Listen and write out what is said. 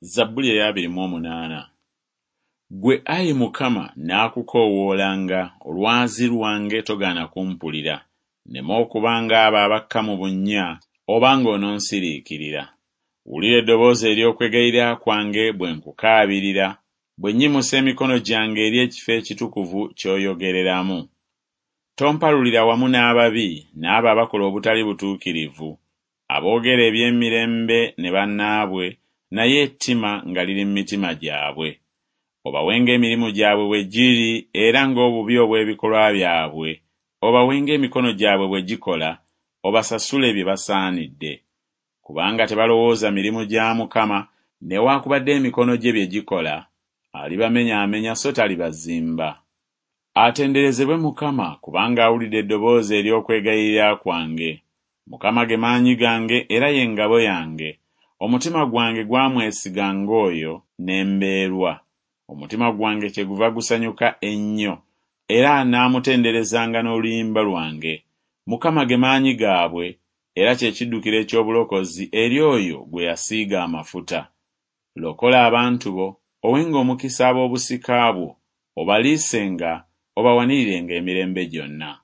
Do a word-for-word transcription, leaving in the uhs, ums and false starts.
Zabbuli ey'abiri mu omunaana. Gwe ayi Mukama naakukoowoolanga, olwazi lwange togaana kumpulira, nneme okubanga abo abakka mu bunnya obanga ononsiriikirira. Wulira eddoboozi ery'okwegayirira kwange bwe nkukaabirira, bwe nnyimusa emikono gyange eri ekifo ekitukuvu ky'oyogereramu. Tompalulira wamu n'ababi, n'abo abakola obutali butuukirivu, aboogera eby'emirembe ne bannaabwe, naye ettima nga liri mu mitima gyabwe. Obawenga emirimu gyabwe bwe giri era ng'obubi obw'ebikolwa byabwe, obawenga emikono gyabwe bwe gikola, obasasule bye basaanidde. Kubanga tebalowooza mirimu gya Mukama, newaakubadde emikono gye bye gikola, alibamenyaamenya so talibazimba. Atenderezebwe Mukama, kubanga awulidde eddoboozi ery'okwegayirira kwange. Mukama ge maanyi gange era ye ngabo yange. Omutima gwange gwamwesiga ng'oyo n'embeerwa. Omutima gwange kyeguva gusanyuka ennyo, era anaamutenderezanga n'oluyimba lwange. Mukama ge maanyi gaabwe, era kye kiddukiro eky'obulokozi eri oyo gwe yasiiga amafuta. Lokola abantu bo, owenga omukisa ab'obusika bwo, obaliisenga, obawanirenga emirembe gyonna.